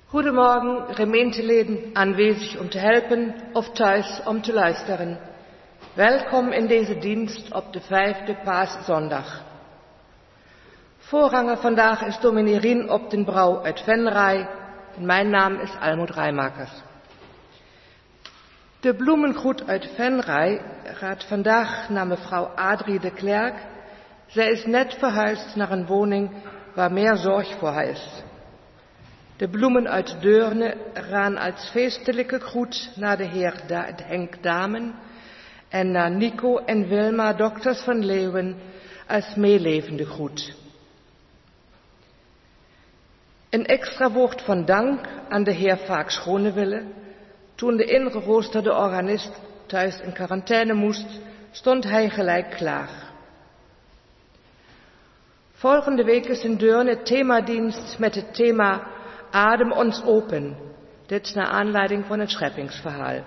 Goedemorgen, gemeenteleden aanwezig om te helpen of thuis om te luisteren. Welkom in deze dienst op de 5e paaszondag. Voorganger vandaag is dominee Rien op den Brouw uit Venray en mijn naam is Almut Rijmakers. De bloemengroet uit Venray gaat vandaag naar mevrouw Adrie de Klerk. Zij is net verhuisd naar een woning waar meer zorg voor haar is. De bloemen uit Deurne gaan als feestelijke groet naar de heer Henk Damen en naar Nico en Wilma Dokters van Leeuwen als meelevende groet. Een extra woord van dank aan de heer Vaak Schonewille. Toen de ingeroosterde organist thuis in quarantaine moest, stond hij gelijk klaar. Volgende week is in Deurne themadienst met het thema Adem ons open. Dit naar aanleiding van het scheppingsverhaal.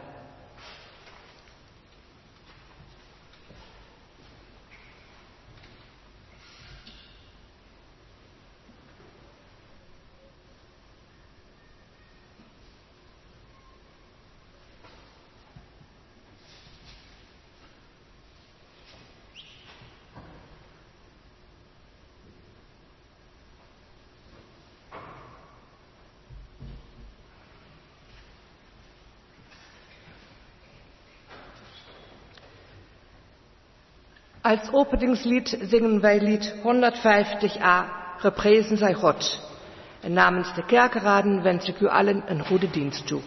Als openingslied zingen wij lied 150a, Geprezen zij God. En namens de kerkenraden wens ik u allen een goede dienst toe.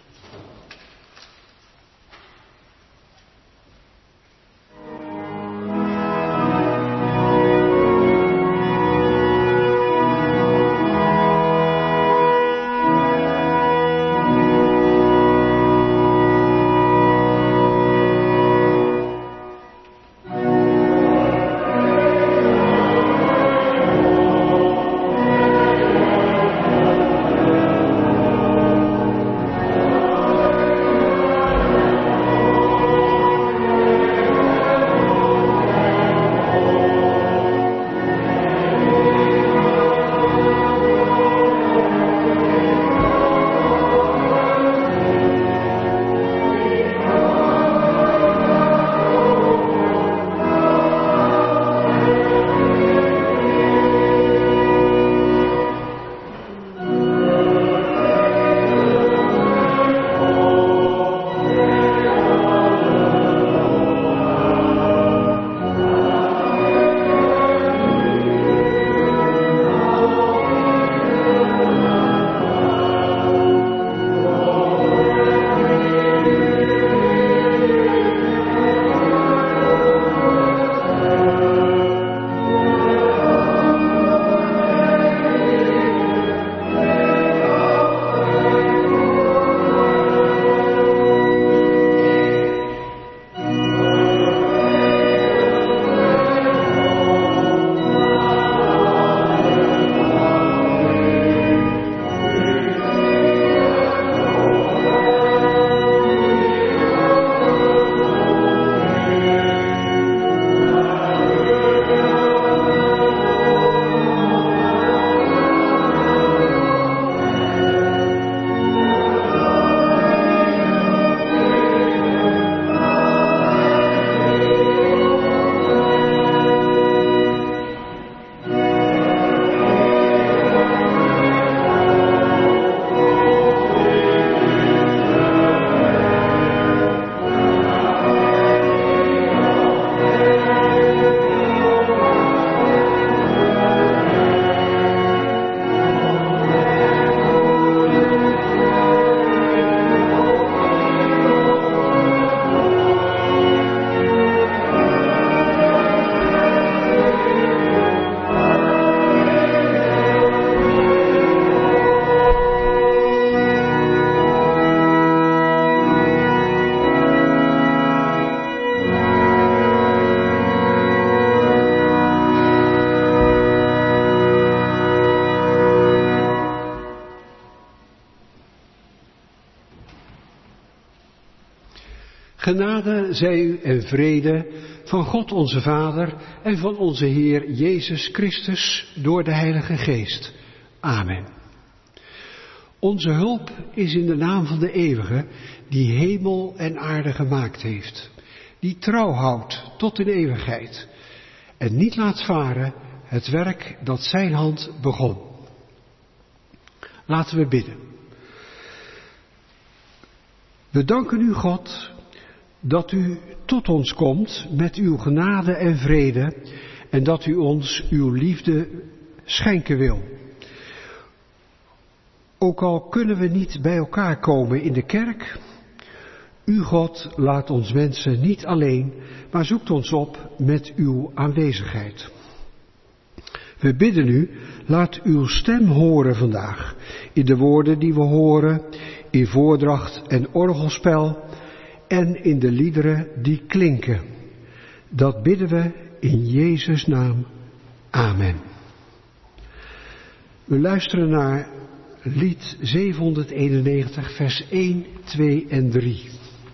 Genade zij u en vrede van God onze Vader en van onze Heer Jezus Christus door de Heilige Geest. Amen. Onze hulp is in de naam van de Eeuwige, die hemel en aarde gemaakt heeft, die trouw houdt tot in eeuwigheid en niet laat varen het werk dat zijn hand begon. Laten we bidden. We danken u, God, dat u tot ons komt met uw genade en vrede en dat u ons uw liefde schenken wil. Ook al kunnen we niet bij elkaar komen in de kerk, u, God, laat ons mensen niet alleen, maar zoekt ons op met uw aanwezigheid. We bidden u, laat uw stem horen vandaag, in de woorden die we horen, in voordracht en orgelspel en in de liederen die klinken. Dat bidden we in Jezus' naam. Amen. We luisteren naar lied 791, vers 1, 2 en 3.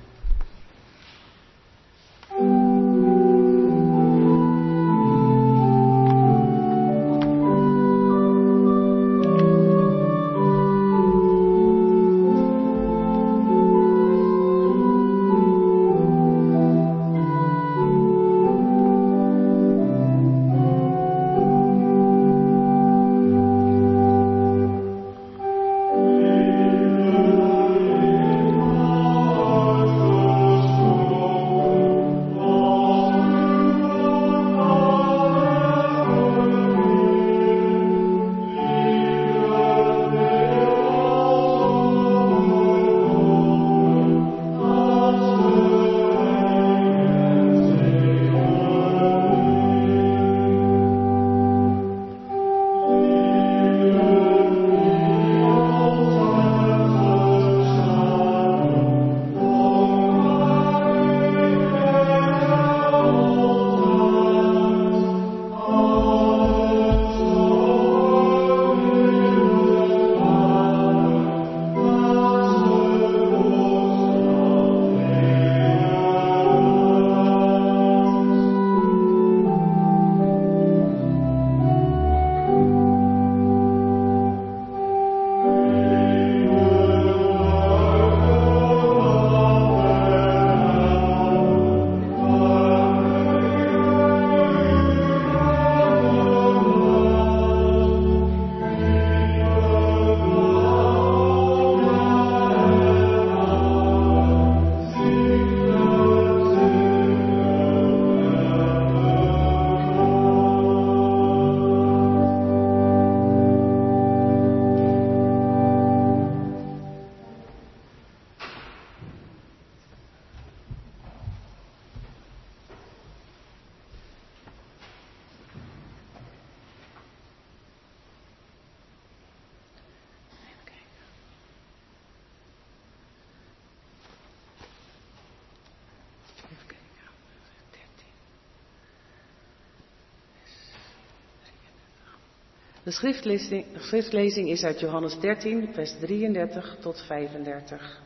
De schriftlezing is uit Johannes 13, vers 33 tot 35.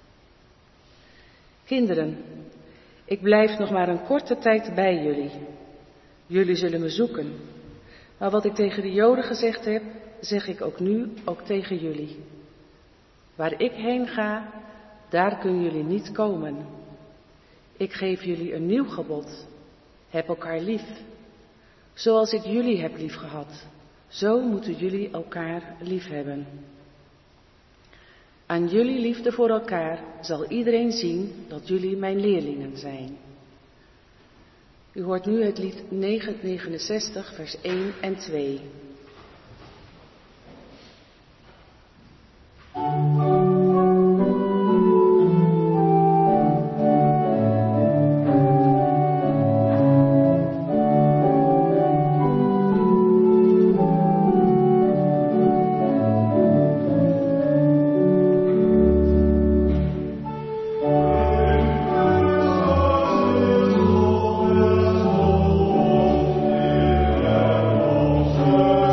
Kinderen, ik blijf nog maar een korte tijd bij jullie. Jullie zullen me zoeken. Maar wat ik tegen de Joden gezegd heb, zeg ik ook nu ook tegen jullie. Waar ik heen ga, daar kunnen jullie niet komen. Ik geef jullie een nieuw gebod. Heb elkaar lief. Zoals ik jullie heb liefgehad, zo moeten jullie elkaar lief hebben. Aan jullie liefde voor elkaar zal iedereen zien dat jullie mijn leerlingen zijn. U hoort nu het lied 969, vers 1 en 2. Oh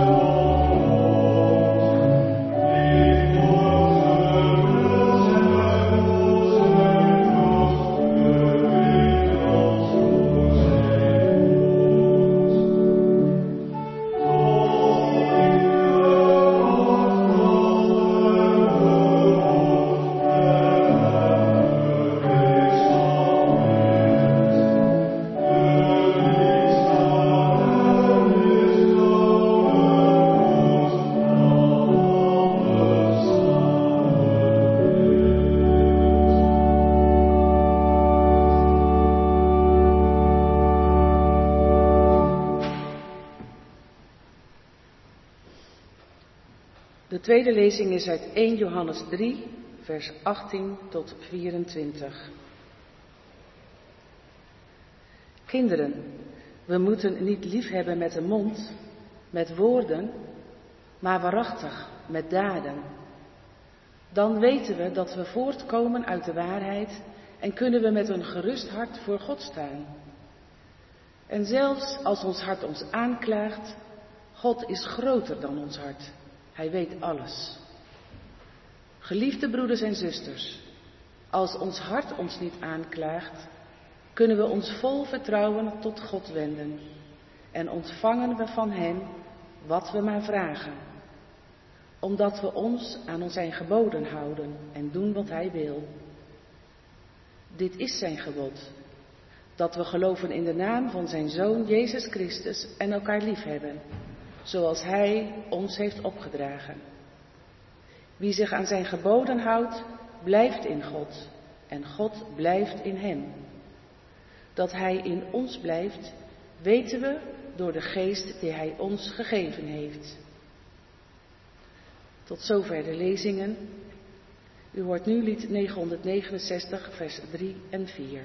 tweede lezing is uit 1 Johannes 3, vers 18 tot 24. Kinderen, we moeten niet liefhebben met de mond, met woorden, maar waarachtig met daden. Dan weten we dat we voortkomen uit de waarheid en kunnen we met een gerust hart voor God staan. En zelfs als ons hart ons aanklaagt, God is groter dan ons hart. Hij weet alles. Geliefde broeders en zusters, als ons hart ons niet aanklaagt, kunnen we ons vol vertrouwen tot God wenden en ontvangen we van Hem wat we maar vragen, omdat we ons aan zijn geboden houden en doen wat Hij wil. Dit is zijn gebod, dat we geloven in de naam van zijn Zoon Jezus Christus en elkaar liefhebben, zoals Hij ons heeft opgedragen. Wie zich aan zijn geboden houdt, blijft in God en God blijft in hem. Dat Hij in ons blijft, weten we door de geest die Hij ons gegeven heeft. Tot zover de lezingen. U hoort nu lied 969, vers 3 en 4.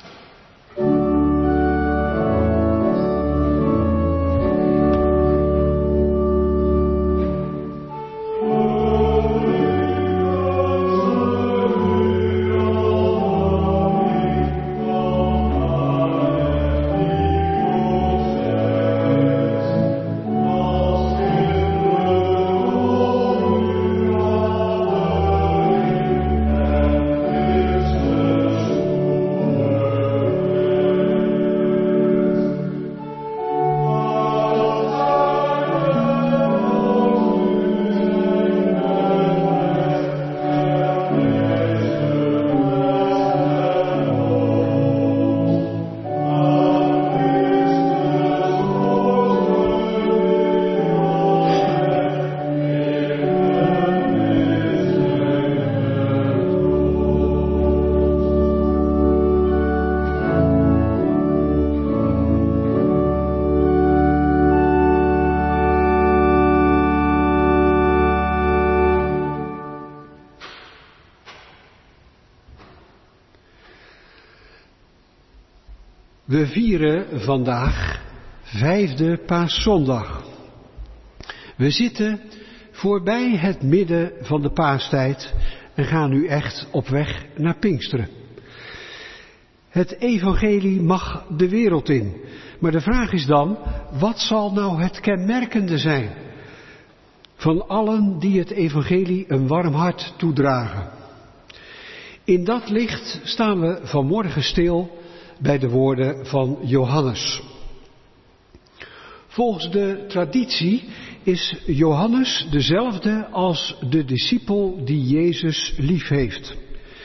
We vieren vandaag 5e Paaszondag. We zitten voorbij het midden van de paastijd en gaan nu echt op weg naar Pinksteren. Het evangelie mag de wereld in. Maar de vraag is dan, wat zal nou het kenmerkende zijn van allen die het evangelie een warm hart toedragen? In dat licht staan we vanmorgen stil bij de woorden van Johannes. Volgens de traditie is Johannes dezelfde als de discipel die Jezus lief heeft.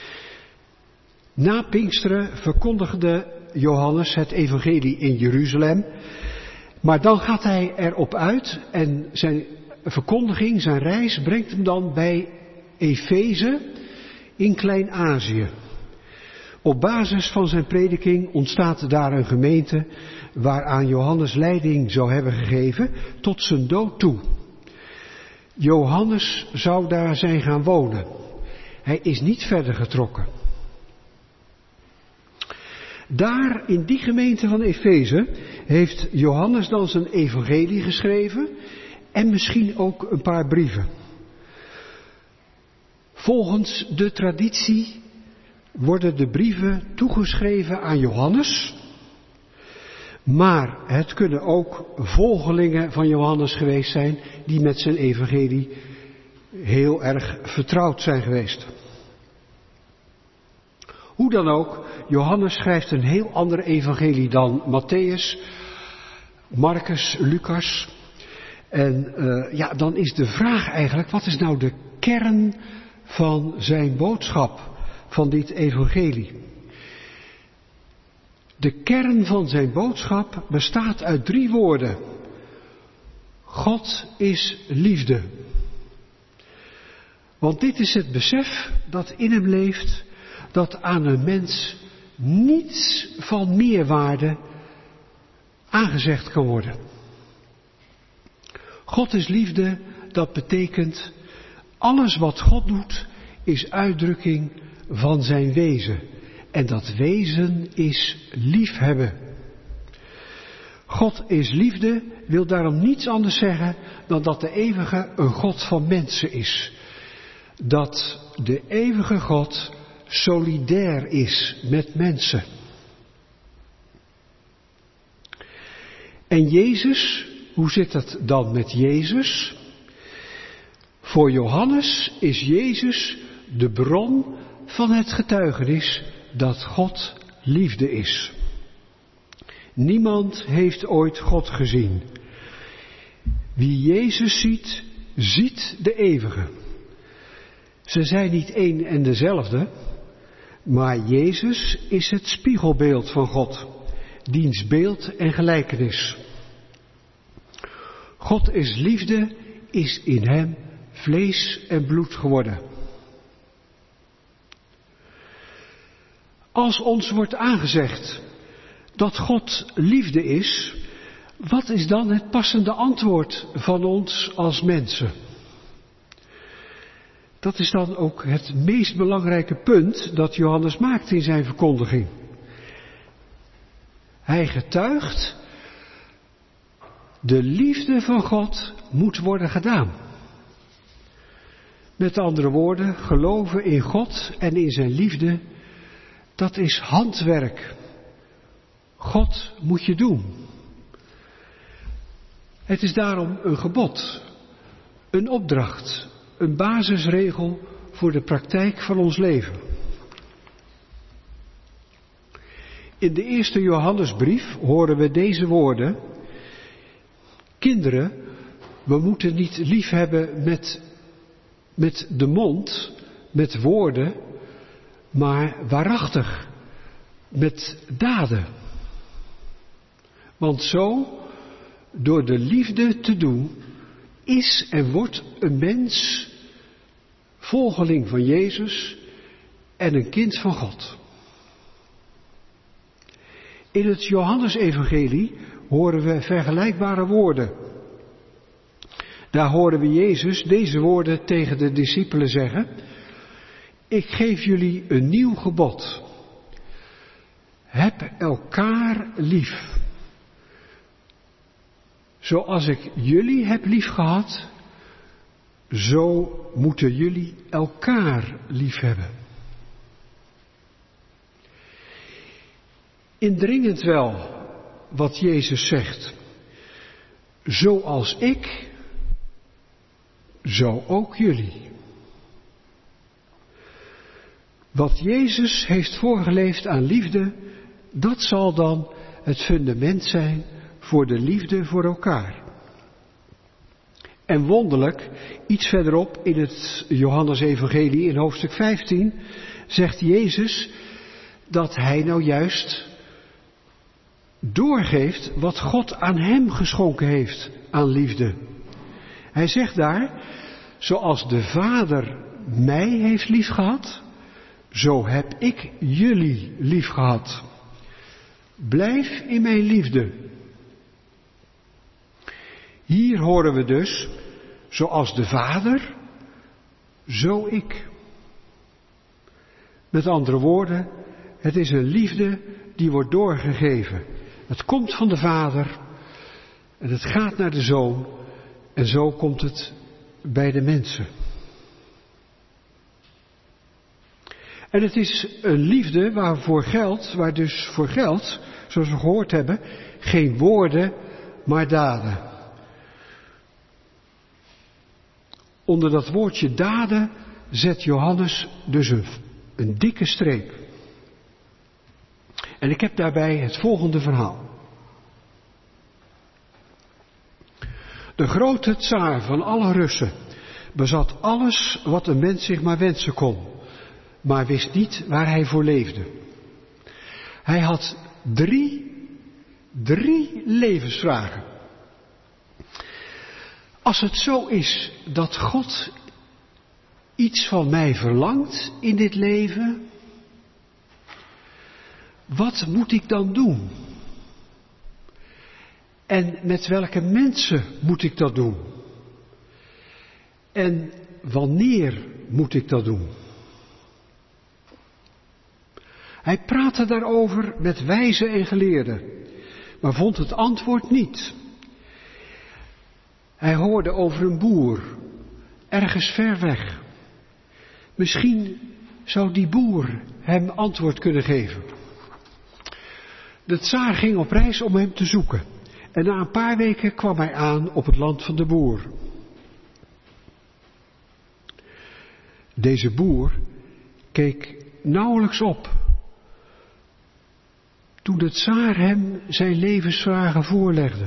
Na Pinksteren verkondigde Johannes het evangelie in Jeruzalem, maar dan gaat hij erop uit en zijn verkondiging, zijn reis, brengt hem dan bij Efeze in Klein-Azië. Op basis van zijn prediking ontstaat daar een gemeente waaraan Johannes leiding zou hebben gegeven tot zijn dood toe. Johannes zou daar zijn gaan wonen. Hij is niet verder getrokken. Daar in die gemeente van Efeze heeft Johannes dan zijn evangelie geschreven en misschien ook een paar brieven. Volgens de traditie worden de brieven toegeschreven aan Johannes, maar het kunnen ook volgelingen van Johannes geweest zijn die met zijn evangelie heel erg vertrouwd zijn geweest. Hoe dan ook, Johannes schrijft een heel ander evangelie dan Mattheüs, Marcus, Lucas. En dan is de vraag eigenlijk, wat is nou de kern van zijn boodschap, van dit evangelie? De kern van zijn boodschap bestaat uit 3 woorden. God is liefde. Want dit is het besef dat in hem leeft, dat aan een mens niets van meerwaarde aangezegd kan worden. God is liefde, dat betekent Alles wat God doet is uitdrukking van zijn wezen. En dat wezen is liefhebben. God is liefde wil daarom niets anders zeggen dan dat de eeuwige een God van mensen is. Dat de eeuwige God solidair is met mensen. En Jezus, hoe zit het dan met Jezus? Voor Johannes is Jezus de bron van het getuigenis dat God liefde is. Niemand heeft ooit God gezien. Wie Jezus ziet, ziet de eeuwige. Ze zijn niet één en dezelfde, maar Jezus is het spiegelbeeld van God, diens beeld en gelijkenis. God is liefde, is in hem vlees en bloed geworden. Als ons wordt aangezegd dat God liefde is, wat is dan het passende antwoord van ons als mensen? Dat is dan ook het meest belangrijke punt dat Johannes maakt in zijn verkondiging. Hij getuigt, de liefde van God moet worden gedaan. Met andere woorden, geloven in God en in zijn liefde, dat is handwerk. God moet je doen. Het is daarom een gebod, een opdracht, een basisregel voor de praktijk van ons leven. In de eerste Johannesbrief horen we deze woorden. Kinderen, we moeten niet lief hebben met de mond, met woorden, maar waarachtig, met daden. Want zo, door de liefde te doen, is en wordt een mens volgeling van Jezus en een kind van God. In het Johannesevangelie horen we vergelijkbare woorden. Daar horen we Jezus deze woorden tegen de discipelen zeggen. Ik geef jullie een nieuw gebod. Heb elkaar lief. Zoals ik jullie heb lief gehad, zo moeten jullie elkaar lief hebben. Indringend wel wat Jezus zegt. Zoals ik, zo ook jullie. Wat Jezus heeft voorgeleefd aan liefde, dat zal dan het fundament zijn voor de liefde voor elkaar. En wonderlijk, iets verderop in het Johannesevangelie in hoofdstuk 15, zegt Jezus dat hij nou juist doorgeeft wat God aan hem geschonken heeft aan liefde. Hij zegt daar, zoals de Vader mij heeft liefgehad, zo heb ik jullie liefgehad. Blijf in mijn liefde. Hier horen we dus, zoals de Vader, zo ik. Met andere woorden, het is een liefde die wordt doorgegeven. Het komt van de Vader en het gaat naar de Zoon en zo komt het bij de mensen. En het is een liefde waar dus voor geldt, zoals we gehoord hebben, geen woorden, maar daden. Onder dat woordje daden zet Johannes dus een dikke streep. En ik heb daarbij het volgende verhaal. De grote tsaar van alle Russen bezat alles wat een mens zich maar wensen kon, maar wist niet waar hij voor leefde. Hij had drie levensvragen. Als het zo is dat God iets van mij verlangt in dit leven, wat moet ik dan doen? En met welke mensen moet ik dat doen? En wanneer moet ik dat doen? Hij praatte daarover met wijzen en geleerden, maar vond het antwoord niet. Hij hoorde over een boer, ergens ver weg. Misschien zou die boer hem antwoord kunnen geven. De tsaar ging op reis om hem te zoeken. En na een paar weken kwam hij aan op het land van de boer. Deze boer keek nauwelijks op toen de tsaar hem zijn levensvragen voorlegde.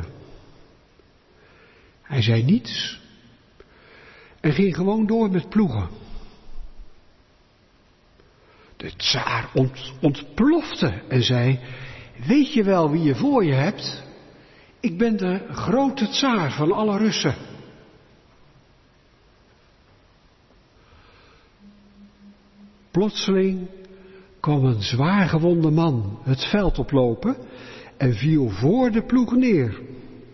Hij zei niets en ging gewoon door met ploegen. De tsaar ontplofte en zei: weet je wel wie je voor je hebt? Ik ben de grote tsaar van alle Russen. Plotseling kwam een zwaar gewonde man het veld oplopen en viel voor de ploeg neer.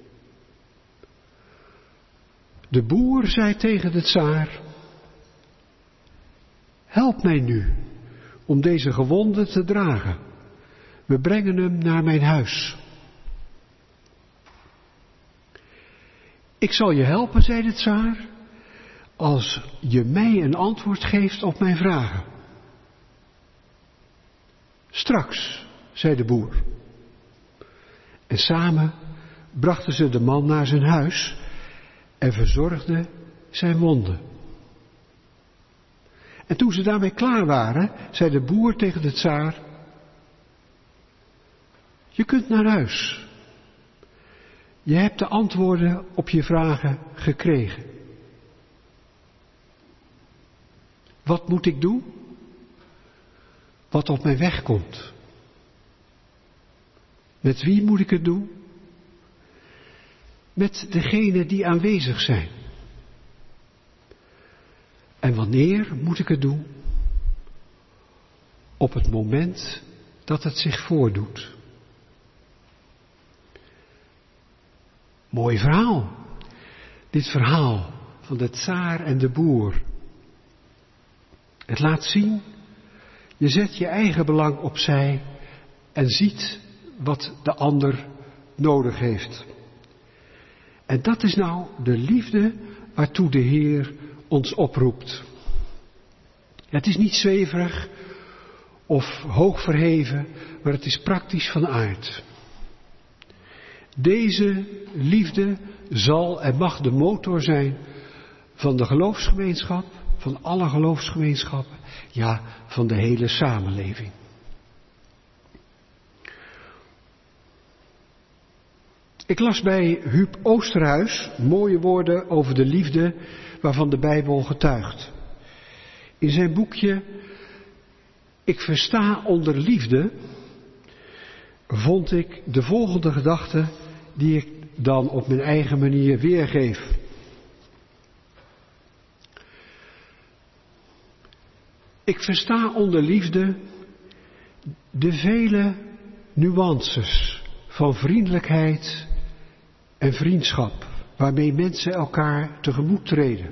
De boer zei tegen de tsaar: help mij nu om deze gewonde te dragen. We brengen hem naar mijn huis. Ik zal je helpen, zei de tsaar, als je mij een antwoord geeft op mijn vragen. Straks, zei de boer. En samen brachten ze de man naar zijn huis en verzorgden zijn wonden. En toen ze daarmee klaar waren, zei de boer tegen de tsaar: je kunt naar huis. Je hebt de antwoorden op je vragen gekregen. Wat moet ik doen? Wat op mijn weg komt. Met wie moet ik het doen? Met degenen die aanwezig zijn. En wanneer moet ik het doen? Op het moment dat het zich voordoet. Mooi verhaal. Dit verhaal van de tsaar en de boer. Het laat zien, je zet je eigen belang opzij en ziet wat de ander nodig heeft. En dat is nou de liefde waartoe de Heer ons oproept. Het is niet zweverig of hoog verheven, maar het is praktisch van aard. Deze liefde zal en mag de motor zijn van de geloofsgemeenschap, van alle geloofsgemeenschappen, ja, van de hele samenleving. Ik las bij Huub Oosterhuis mooie woorden over de liefde waarvan de Bijbel getuigt. In zijn boekje Ik versta onder liefde vond ik de volgende gedachte die ik dan op mijn eigen manier weergeef. Ik versta onder liefde de vele nuances van vriendelijkheid en vriendschap waarmee mensen elkaar tegemoet treden.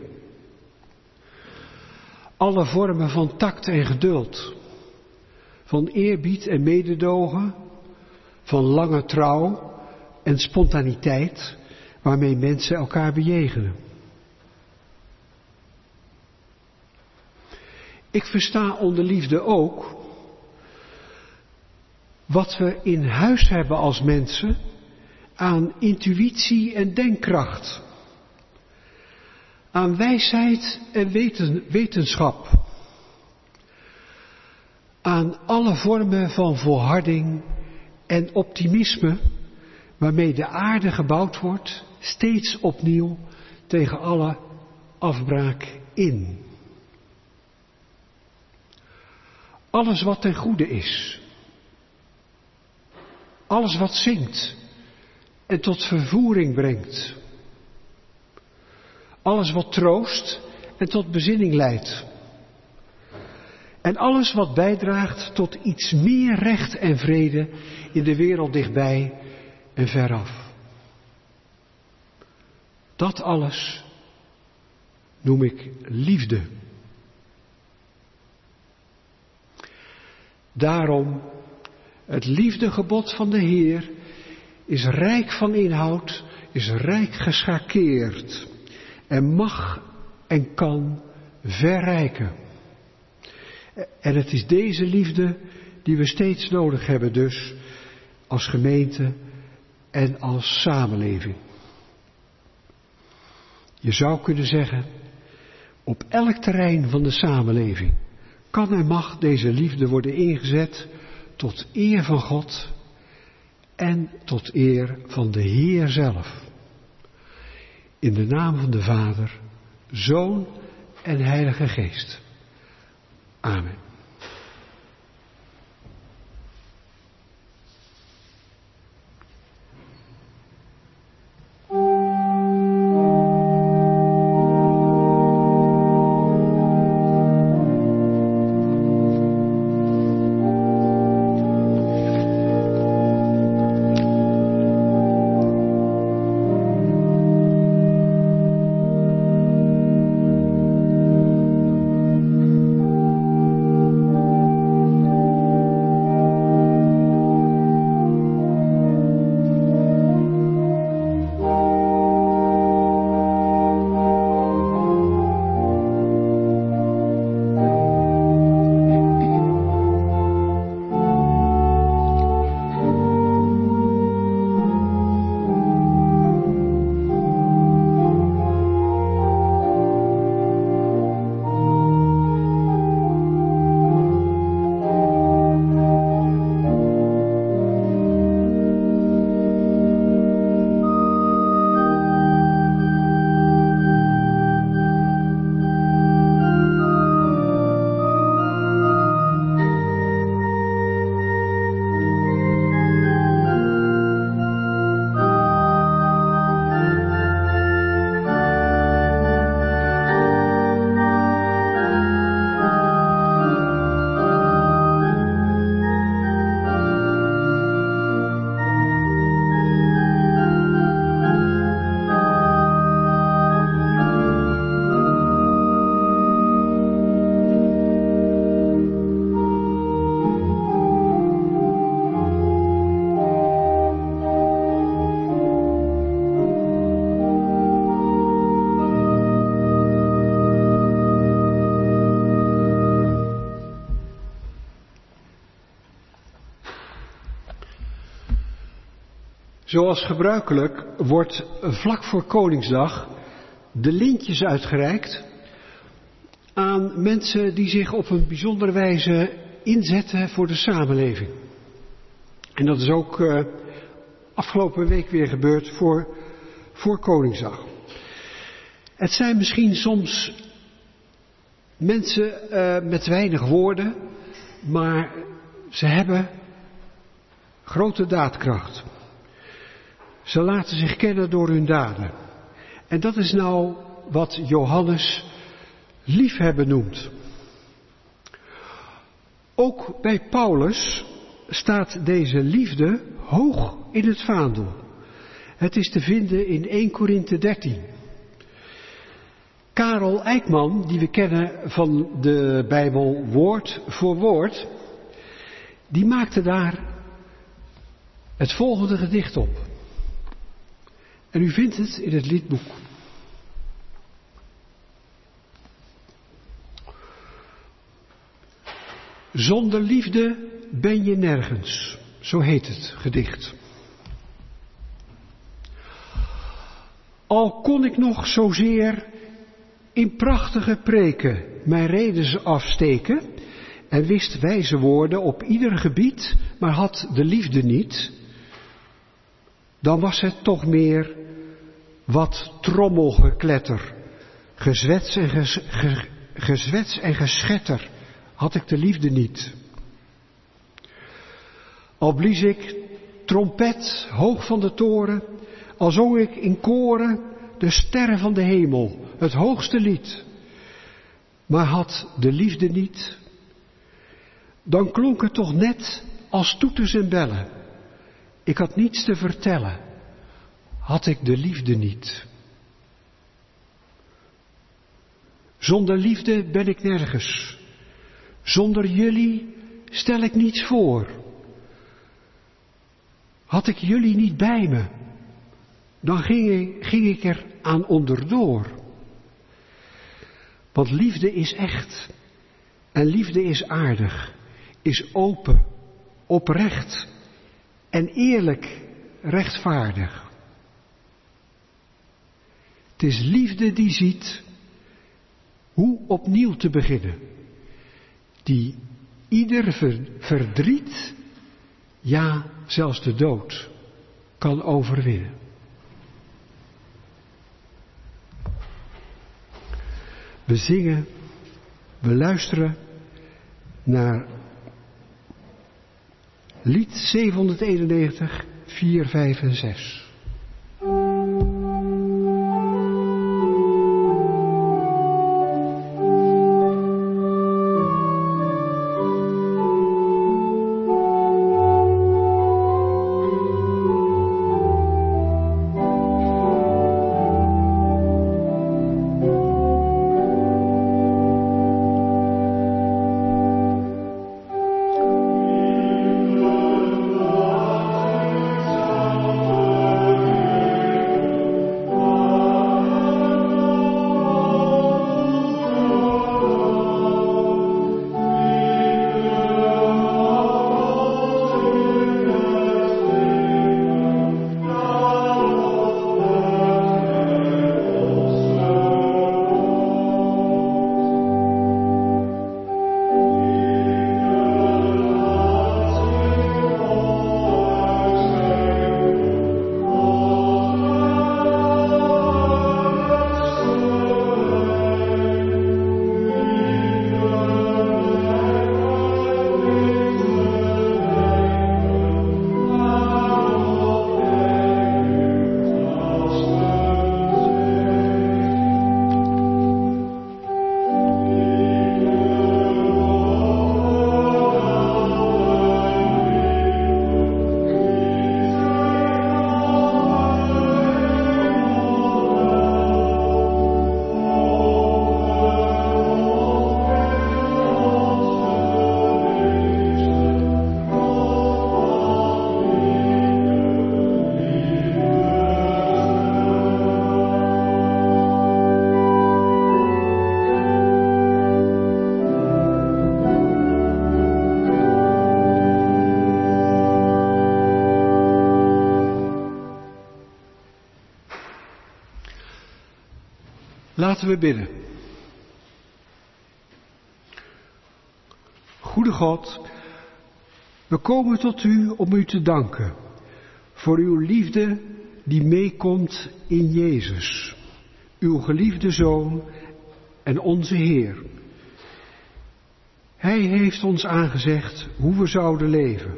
Alle vormen van tact en geduld, van eerbied en mededogen, van lange trouw en spontaniteit waarmee mensen elkaar bejegenen. Ik versta onder liefde ook wat we in huis hebben als mensen aan intuïtie en denkkracht, aan wijsheid en wetenschap, aan alle vormen van volharding en optimisme waarmee de aarde gebouwd wordt, steeds opnieuw tegen alle afbraak in. Alles wat ten goede is, alles wat zingt en tot vervoering brengt, alles wat troost en tot bezinning leidt, en alles wat bijdraagt tot iets meer recht en vrede in de wereld dichtbij en veraf. Dat alles noem ik liefde. Daarom, het liefdegebod van de Heer is rijk van inhoud, is rijk geschakeerd en mag en kan verrijken. En het is deze liefde die we steeds nodig hebben dus, als gemeente en als samenleving. Je zou kunnen zeggen, op elk terrein van de samenleving kan en mag deze liefde worden ingezet tot eer van God en tot eer van de Heer zelf. In de naam van de Vader, Zoon en Heilige Geest. Amen. Zoals gebruikelijk wordt vlak voor Koningsdag de lintjes uitgereikt aan mensen die zich op een bijzondere wijze inzetten voor de samenleving. En dat is ook afgelopen week weer gebeurd voor Koningsdag. Het zijn misschien soms mensen met weinig woorden, maar ze hebben grote daadkracht. Ze laten zich kennen door hun daden. En dat is nou wat Johannes liefhebben noemt. Ook bij Paulus staat deze liefde hoog in het vaandel. Het is te vinden in 1 Korinthe 13. Karel Eijkman, die we kennen van de Bijbel woord voor woord, die maakte daar het volgende gedicht op. En u vindt het in het liedboek. Zonder liefde ben je nergens, zo heet het gedicht. Al kon ik nog zozeer in prachtige preken mijn redens afsteken en wist wijze woorden op ieder gebied, maar had de liefde niet, dan was het toch meer wat trommelgekletter, gezwets en geschetter, had ik de liefde niet. Al blies ik trompet hoog van de toren, al zong ik in koren de sterren van de hemel, het hoogste lied, maar had de liefde niet, dan klonk het toch net als toeters en bellen. Ik had niets te vertellen, had ik de liefde niet. Zonder liefde ben ik nergens. Zonder jullie stel ik niets voor. Had ik jullie niet bij me, dan ging ik er aan onderdoor. Want liefde is echt. En liefde is aardig, is open, oprecht en eerlijk, rechtvaardig. Het is liefde die ziet hoe opnieuw te beginnen. Die ieder verdriet, ja zelfs de dood, kan overwinnen. We zingen, we luisteren naar lied 791, 4, 5 en 6. Laten we bidden. Goede God, we komen tot u om u te danken voor uw liefde die meekomt in Jezus, uw geliefde Zoon en onze Heer. Hij heeft ons aangezegd hoe we zouden leven.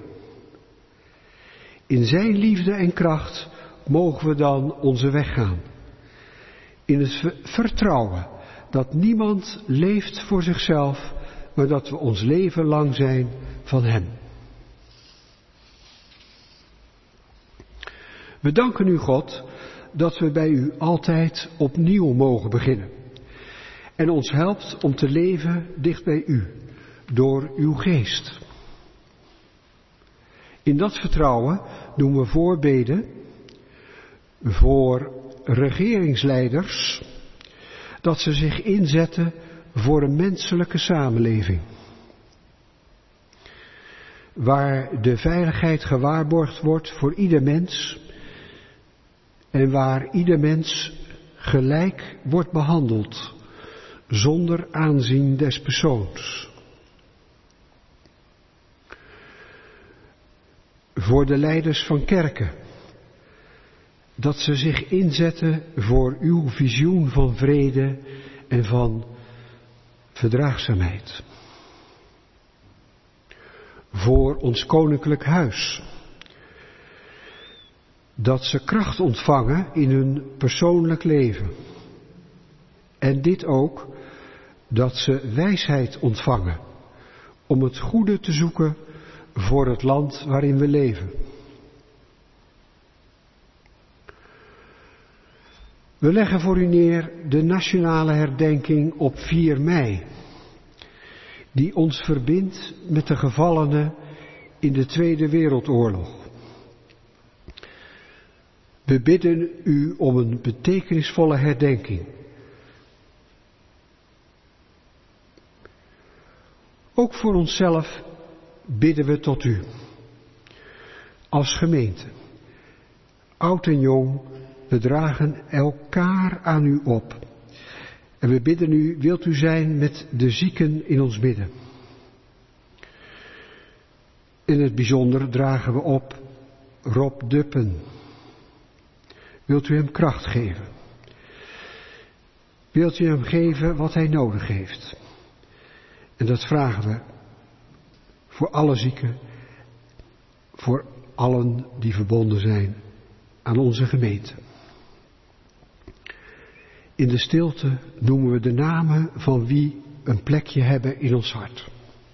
In zijn liefde en kracht mogen we dan onze weg gaan. In het vertrouwen dat niemand leeft voor zichzelf, maar dat we ons leven lang zijn van Hem. We danken u, God, dat we bij u altijd opnieuw mogen beginnen. En ons helpt om te leven dicht bij u, door uw geest. In dat vertrouwen doen we voorbeden voor regeringsleiders, dat ze zich inzetten voor een menselijke samenleving, waar de veiligheid gewaarborgd wordt voor ieder mens en waar ieder mens gelijk wordt behandeld, zonder aanzien des persoons. Voor de leiders van kerken, dat ze zich inzetten voor uw visioen van vrede en van verdraagzaamheid. Voor ons koninklijk huis, dat ze kracht ontvangen in hun persoonlijk leven. En dit ook, dat ze wijsheid ontvangen om het goede te zoeken voor het land waarin we leven. We leggen voor u neer de nationale herdenking op 4 mei, die ons verbindt met de gevallenen in de Tweede Wereldoorlog. We bidden u om een betekenisvolle herdenking. Ook voor onszelf bidden we tot u. Als gemeente, oud en jong, we dragen elkaar aan u op. En we bidden u, wilt u zijn met de zieken in ons midden. In het bijzonder dragen we op Rob Duppen. Wilt u hem kracht geven? Wilt u hem geven wat hij nodig heeft? En dat vragen we voor alle zieken, voor allen die verbonden zijn aan onze gemeente. In de stilte noemen we de namen van wie een plekje hebben in ons hart.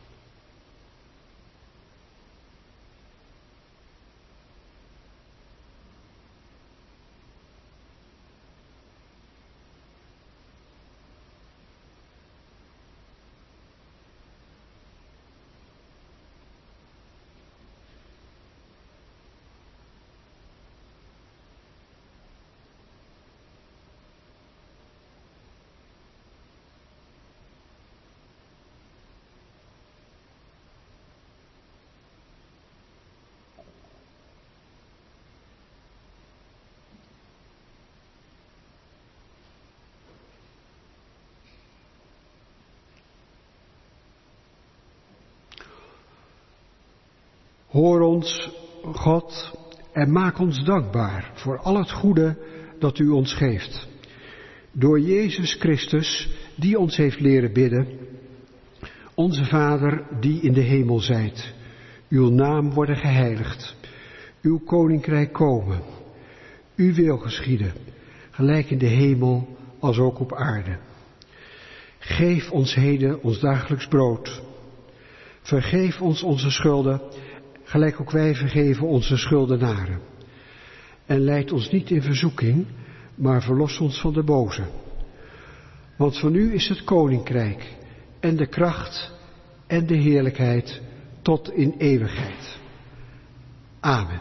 Hoor ons, God, en maak ons dankbaar voor al het goede dat u ons geeft. Door Jezus Christus, die ons heeft leren bidden, onze Vader die in de hemel zijt, uw naam worden geheiligd, uw koninkrijk komen, uw wil geschieden, gelijk in de hemel als ook op aarde. Geef ons heden ons dagelijks brood. Vergeef ons onze schulden, gelijk ook wij vergeven onze schuldenaren. En leid ons niet in verzoeking, maar verlos ons van de boze. Want van u is het koninkrijk en de kracht en de heerlijkheid tot in eeuwigheid. Amen.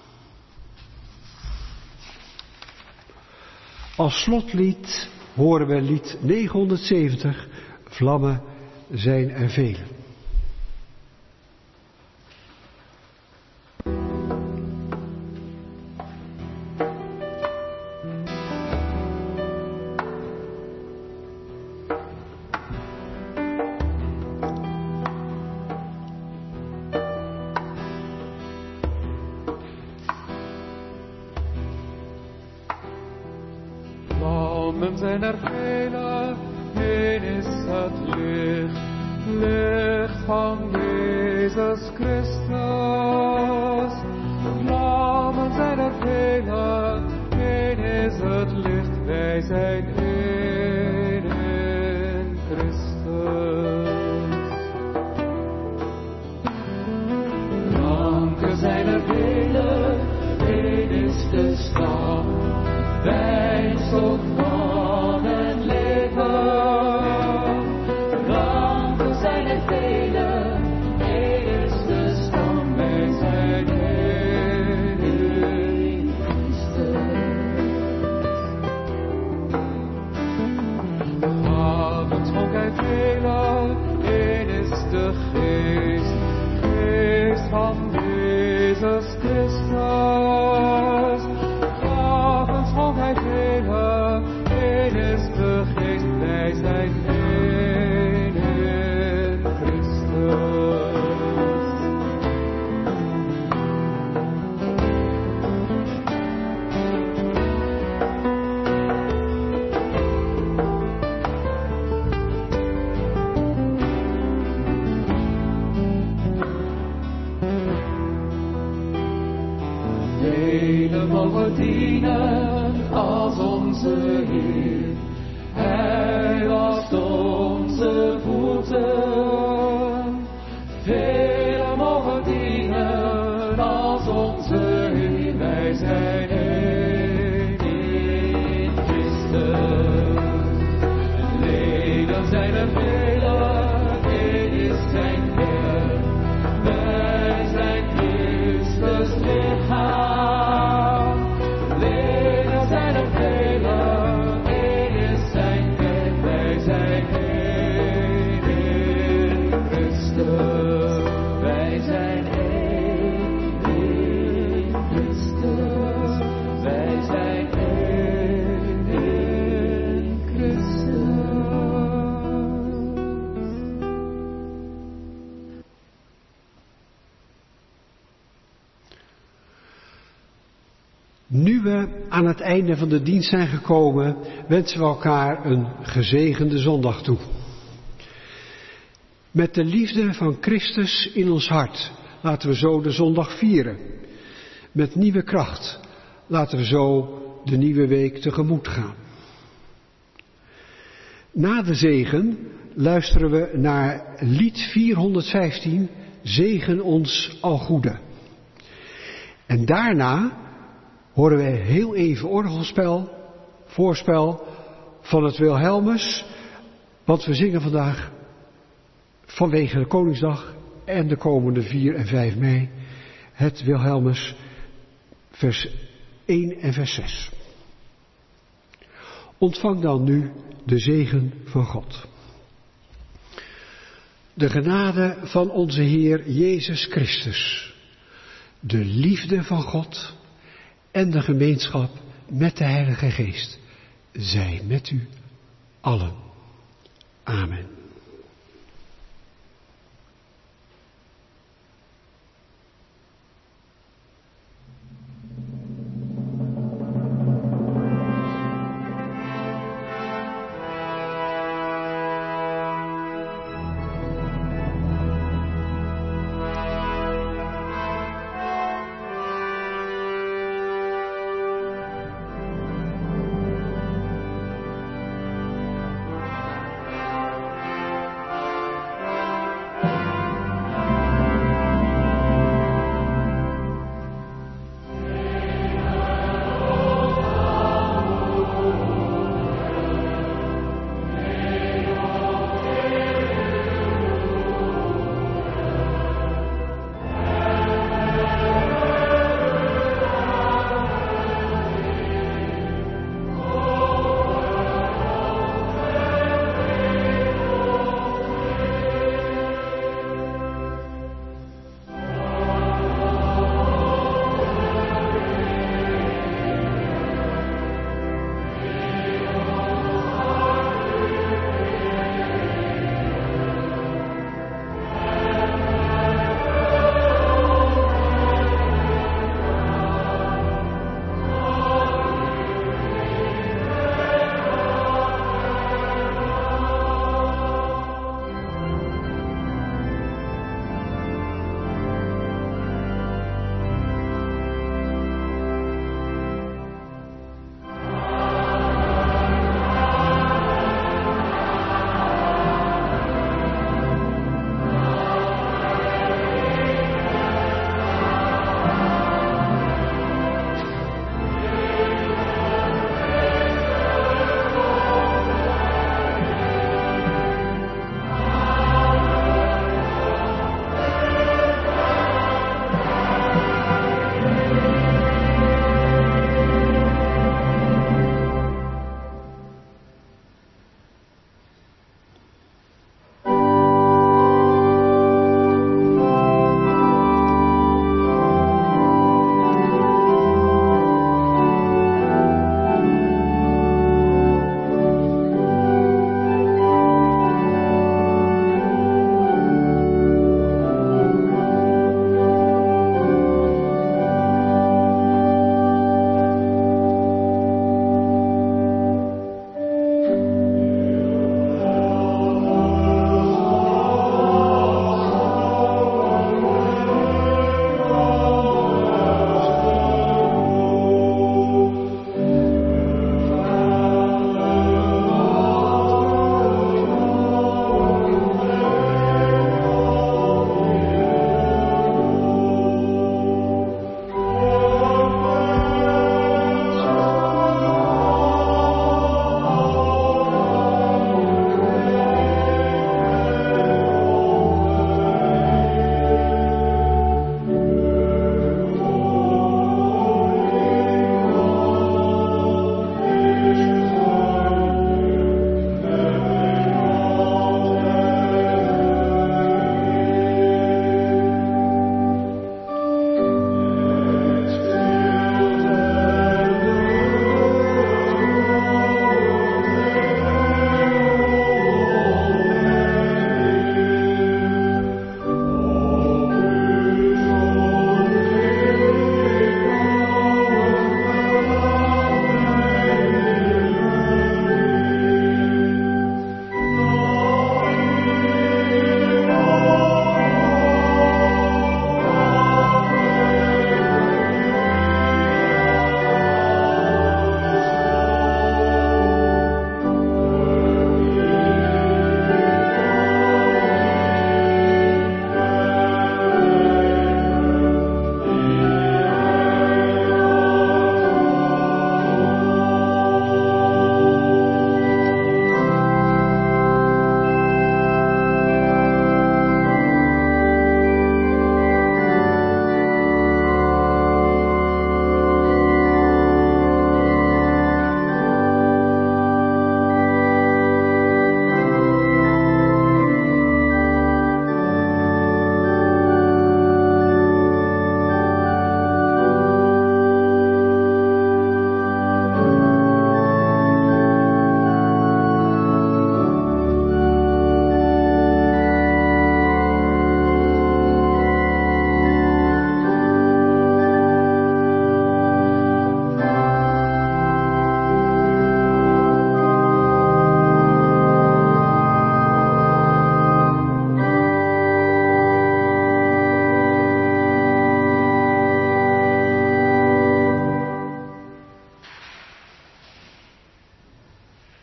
Als slotlied horen we lied 970, Vlammen zijn er velen. Vlammen zijn er vele, één is het licht, licht van Jezus Christus. Vlammen zijn er vele, één is het licht, wij zijn één in Christus. Ranken zijn er vele, één is de stam, wijnstok van het leven. Ranken zijn er vele, één is de stam, wij zijn één in Christus. Avond schonk hij vele, één is de geest, geest van Jezus Christus. Avond schonk hij vele, één is de geest, wij zijn één in Christus. Velen mogen dienen als onze Heer. Hij wast onze voeten. Velen mogen dienen als onze Heer. Wij zijn één in Christus. Nu we aan het einde van de dienst zijn gekomen, wensen we elkaar een gezegende zondag toe. Met de liefde van Christus in ons hart laten we zo de zondag vieren. Met nieuwe kracht laten we zo de nieuwe week tegemoet gaan. Na de zegen luisteren we naar lied 415, Zegen ons al goede. En daarna horen we heel even voorspel van het Wilhelmus, want we zingen vandaag vanwege de Koningsdag en de komende 4 en 5 mei het Wilhelmus vers 1 en vers 6. Ontvang dan nu de zegen van God. De genade van onze Heer Jezus Christus, de liefde van God en de gemeenschap met de Heilige Geest zij met u allen. Amen.